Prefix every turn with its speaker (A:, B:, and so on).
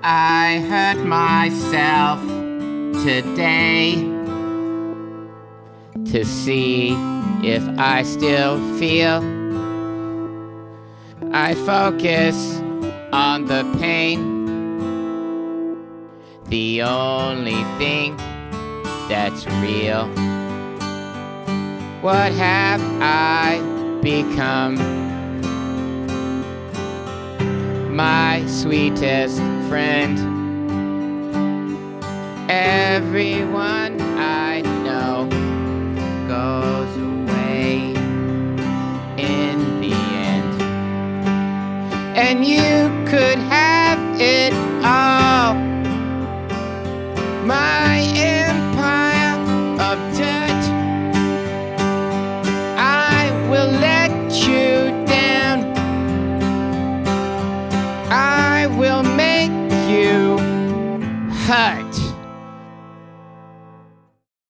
A: I hurt myself today to see if I still feel. I focus on the pain, the only thing that's real. What have I become? My sweetest friend. Everyone I know goes away in the end. And you could have it all. My empire of dirt. I will let you down. I will make you hurt.